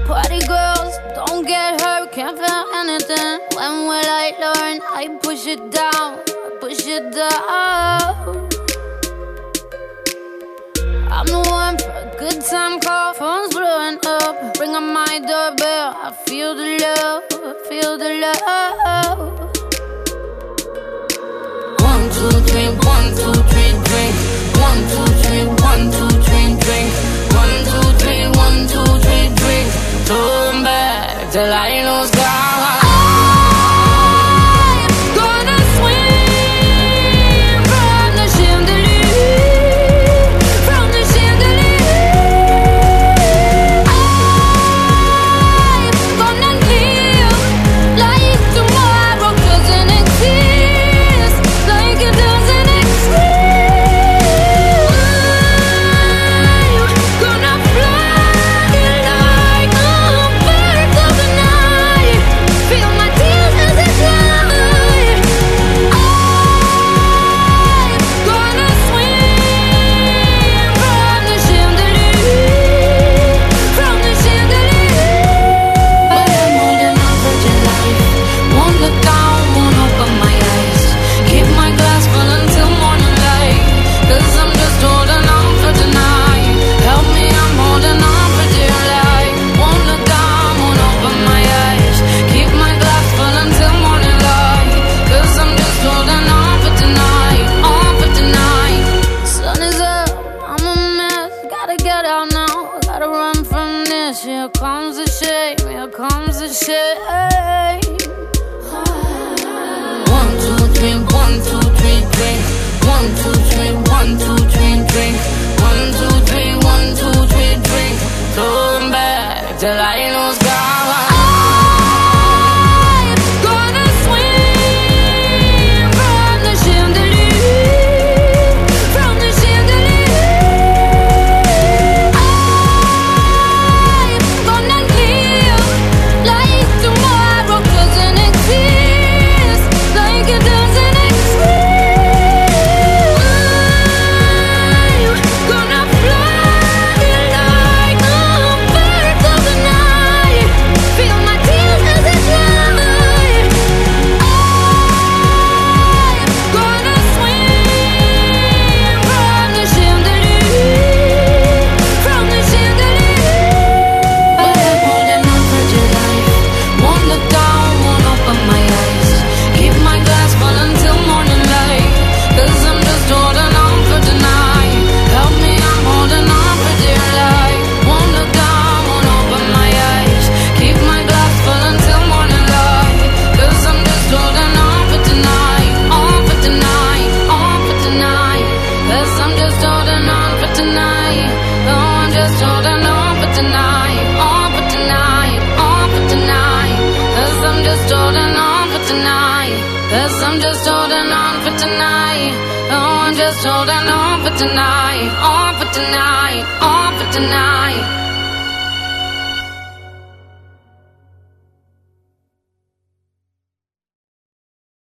Party girls, don't get hurt, can't feel anything. When will I learn? I push it down, I push it down. I'm the one for a good time call, phone's blowing up. Ring on my doorbell, I feel the love, I feel the love. 1, 2, 3, 1, 2, 3, drink. 1, 2, 3, 1, 2, 3, drink. 1, 2, 3, 1, 2, 3, drink. Turn back till I lose God. Here comes the shame, here comes the shame. 1, 2, 3, 1, 2, 3, drink. 1, 2, 3, 1, 2, 3, drink. 1, 2, 3, 1, 2, 3, drink. Turn back till I lose God. Cause I'm just holding on for tonight. Oh, I'm just holding on for tonight. On for tonight. On for tonight.